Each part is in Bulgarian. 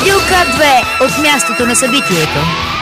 Радио К2 от мястото на събитието.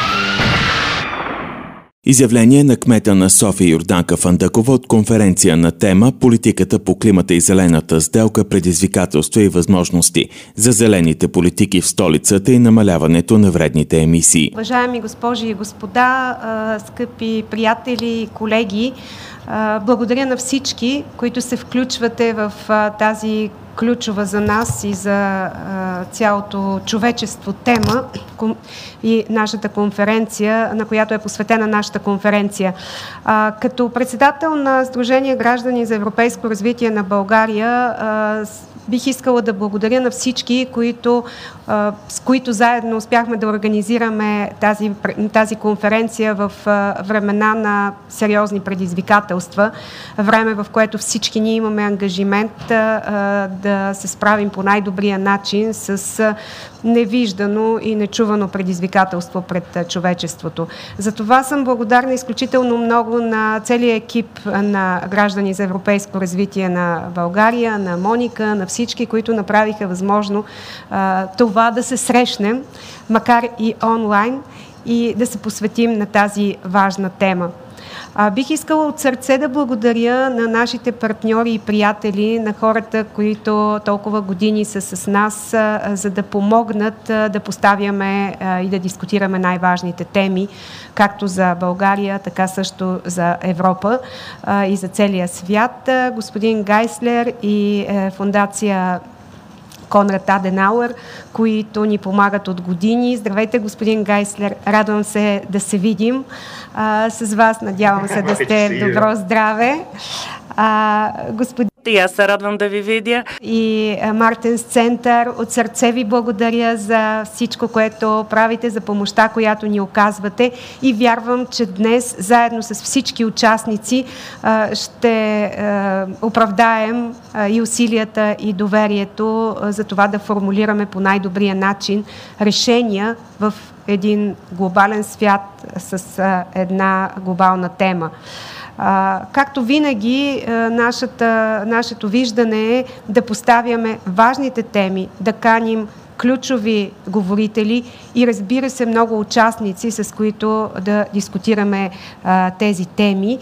Изявление на кмета на София Йорданка Фандъкова от конференция на тема «Политиката по климата и зелената сделка, предизвикателства и възможности за зелените политики в столицата и намаляването на вредните емисии». Уважаеми госпожи и господа, скъпи приятели и колеги, благодаря на всички, които се включвате в тази ключова за нас и за цялото човечество тема и нашата конференция, на която е посветена нашата конференция. Като председател на Сдружение Граждани за европейско развитие на България, бих искала да благодаря на всички, с които заедно успяхме да организираме тази конференция в времена на сериозни предизвикателства, време, в което всички ние имаме ангажимент да се справим по най-добрия начин с невиждано и нечувано предизвикателство пред човечеството. За това съм благодарна изключително много на целия екип на Граждани за европейско развитие на България, на Моника, на всички, които направиха възможно това да се срещнем, макар и онлайн, и да се посветим на тази важна тема. Бих искала от сърце да благодаря на нашите партньори и приятели, на хората, които толкова години са с нас, за да помогнат да поставяме и да дискутираме най-важните теми, както за България, така също за Европа и за целия свят. Господин Гайслер и фондация Конрад Аденауер, които ни помагат от години. Здравейте, господин Гайслер, радвам се да се видим с вас, надявам се да сте добро здраве. И аз се радвам да ви видя. И Мартенс Център, от сърце ви благодаря за всичко, което правите, за помощта, която ни оказвате, и вярвам, че днес, заедно с всички участници, ще оправдаем и усилията, и доверието за това да формулираме по най-добрия начин решения в един глобален свят с една глобална тема. Както винаги, нашето виждане е да поставяме важните теми, да каним ключови говорители и, разбира се, много участници, с които да дискутираме тези теми.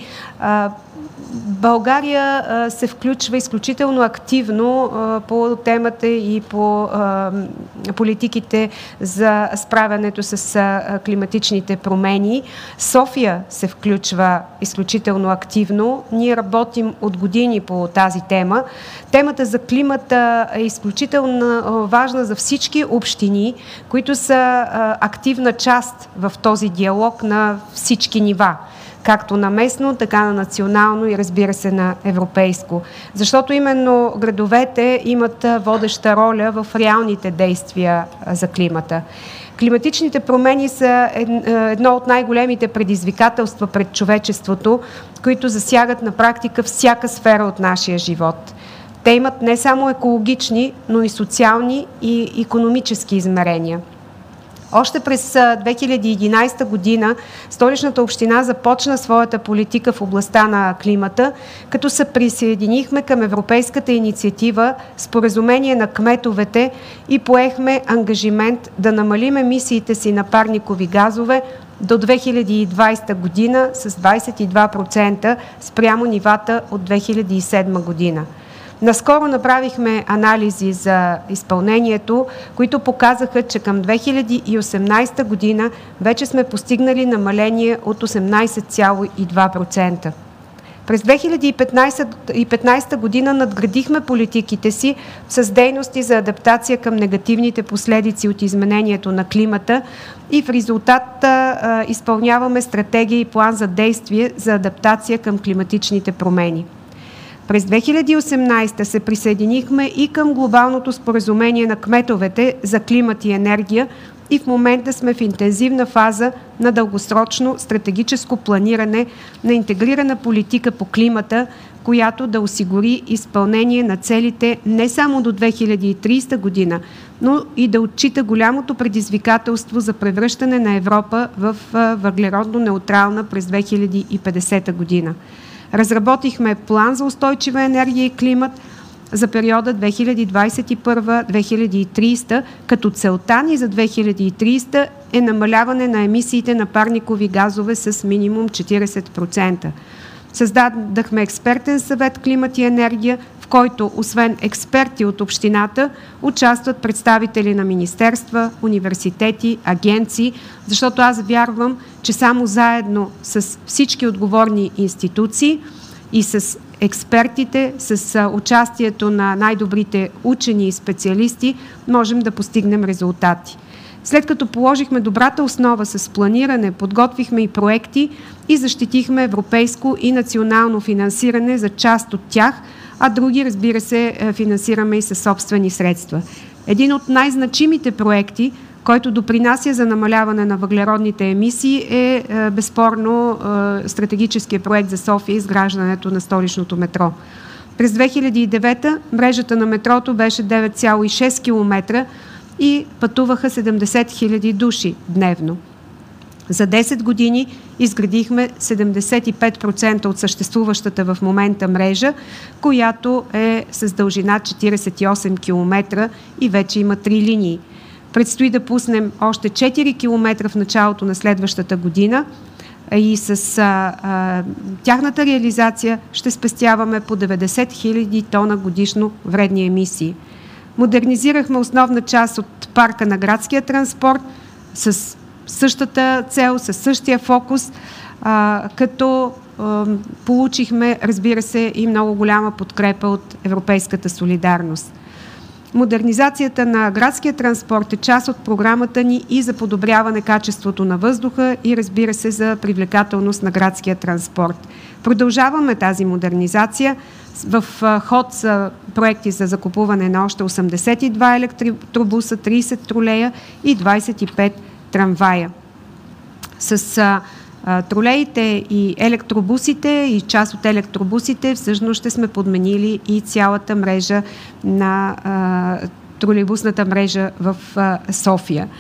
България се включва изключително активно по темата и по политиките за справянето с климатичните промени. София се включва изключително активно. Ние работим от години по тази тема. Темата за климата е изключително важна за всички общини, които са активна част в този диалог на всички нива, както на местно, така на национално и, разбира се, на европейско. Защото именно градовете имат водеща роля в реалните действия за климата. Климатичните промени са едно от най-големите предизвикателства пред човечеството, които засягат на практика всяка сфера от нашия живот. Те имат не само екологични, но и социални и икономически измерения. Още през 2011 година Столичната община започна своята политика в областта на климата, като се присъединихме към европейската инициатива Споразумение на кметовете и поехме ангажимент да намалим емисиите си на парникови газове до 2020 година с 22% спрямо нивата от 2007 година. Наскоро направихме анализи за изпълнението, които показаха, че към 2018 година вече сме постигнали намаление от 18,2%. През 2015 година надградихме политиките си с дейности за адаптация към негативните последици от изменението на климата и в резултат изпълняваме стратегия и план за действие за адаптация към климатичните промени. През 2018 се присъединихме и към глобалното споразумение на кметовете за климат и енергия и в момента сме в интензивна фаза на дългосрочно стратегическо планиране на интегрирана политика по климата, която да осигури изпълнение на целите не само до 2030 година, но и да отчита голямото предизвикателство за превръщане на Европа в въглеродно неутрална през 2050 година. Разработихме план за устойчива енергия и климат, за периода 2021-2030, като целта ни за 2030 е намаляване на емисиите на парникови газове с минимум 40%. Създадахме експертен съвет «Климат и енергия», в който освен експерти от общината участват представители на министерства, университети, агенции, защото аз вярвам, че само заедно с всички отговорни институции и с експертите, с участието на най-добрите учени и специалисти можем да постигнем резултати. След като положихме добрата основа с планиране, подготвихме и проекти и защитихме европейско и национално финансиране за част от тях, а други, разбира се, финансираме и със собствени средства. Един от най-значимите проекти, който допринася за намаляване на въглеродните емисии, е безспорно стратегическия проект за София и изграждането на столичното метро. През 2009 мрежата на метрото беше 9,6 км и пътуваха 70 000 души дневно. За 10 години изградихме 75% от съществуващата в момента мрежа, която е с дължина 48 км и вече има 3 линии. Предстои да пуснем още 4 км в началото на следващата година и с тяхната реализация ще спестяваме по 90 000 тона годишно вредни емисии. Модернизирахме основна част от парка на градския транспорт с същата цел, със същия фокус, като получихме, разбира се, и много голяма подкрепа от европейската солидарност. Модернизацията на градския транспорт е част от програмата ни и за подобряване качеството на въздуха и, разбира се, за привлекателност на градския транспорт. Продължаваме тази модернизация. В ход са проекти за закупуване на още 82 електробуса, 30 тролея и 25 трамвая. С тролеите и електробусите и част от електробусите всъщност ще сме подменили и цялата мрежа на тролейбусната мрежа в София.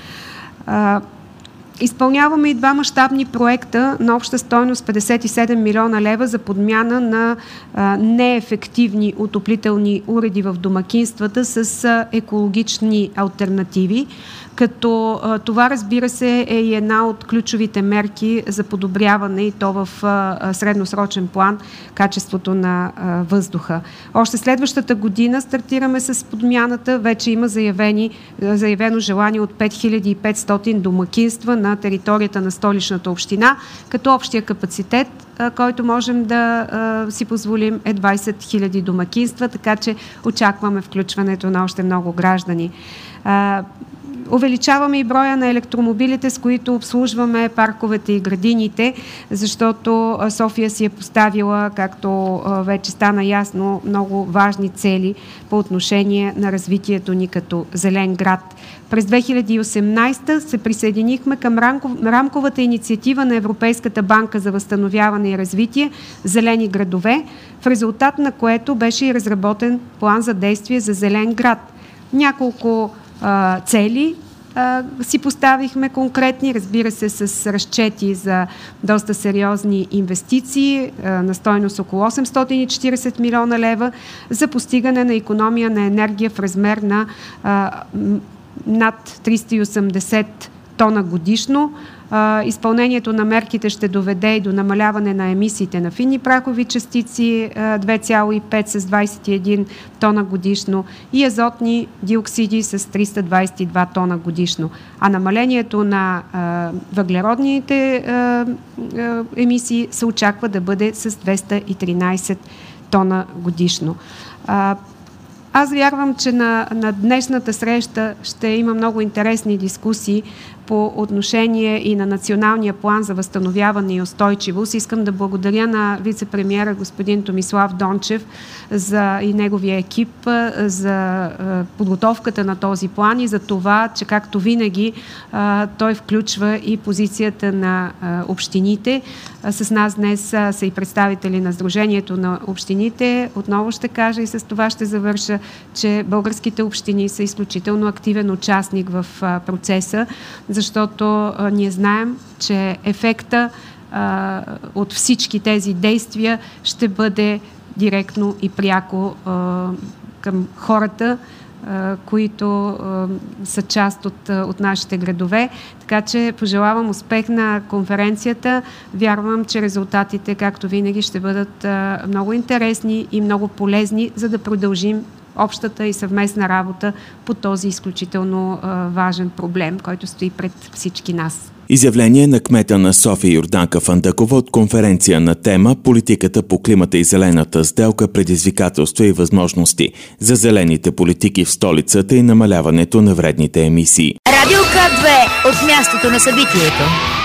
Изпълняваме и 2 мащабни проекта на обща стойност 57 милиона лева за подмяна на неефективни отоплителни уреди в домакинствата с екологични алтернативи, като това, разбира се, е и една от ключовите мерки за подобряване и то в средносрочен план качеството на въздуха. Още следващата година стартираме с подмяната. Вече има заявено желание от 5500 домакинства на територията на Столичната община, като общия капацитет, който можем да си позволим, е 20 000 домакинства, така че очакваме включването на още много граждани. Увеличаваме и броя на електромобилите, с които обслужваме парковете и градините, защото София си е поставила, както вече стана ясно, много важни цели по отношение на развитието ни като зелен град. През 2018 се присъединихме към рамковата инициатива на Европейската банка за възстановяване и развитие «Зелени градове», в резултат на което беше и разработен план за действие за зелен град. Няколко цели си поставихме конкретни, разбира се, с разчети за доста сериозни инвестиции на стойност около 840 милиона лева за постигане на икономия на енергия в размер на над 380 тона годишно. Изпълнението на мерките ще доведе и до намаляване на емисиите на фини прахови частици 2,5 с 21 тона годишно и азотни диоксиди с 322 тона годишно. А намалението на въглеродните емисии се очаква да бъде с 213 тона годишно. Аз вярвам, че на днешната среща ще има много интересни дискусии по отношение и на Националния план за възстановяване и устойчивост. Искам да благодаря на вице-премиера господин Томислав Дончев и неговия екип за подготовката на този план и за това, че както винаги той включва и позицията на общините. С нас днес са и представители на Сдружението на общините. Отново ще кажа и с това ще завърша, че българските общини са изключително активен участник в процеса, защото ние знаем, че ефекта от всички тези действия ще бъде директно и пряко към хората, които са част от нашите градове. Така че пожелавам успех на конференцията. Вярвам, че резултатите, както винаги, ще бъдат много интересни и много полезни, за да продължим общата и съвместна работа по този изключително важен проблем, който стои пред всички нас. Изявление на кмета на София Йорданка Фандъкова от конференция на тема «Политиката по климата и зелената сделка, предизвикателства и възможности за зелените политики в столицата и намаляването на вредните емисии». Радио К2 от мястото на събитието.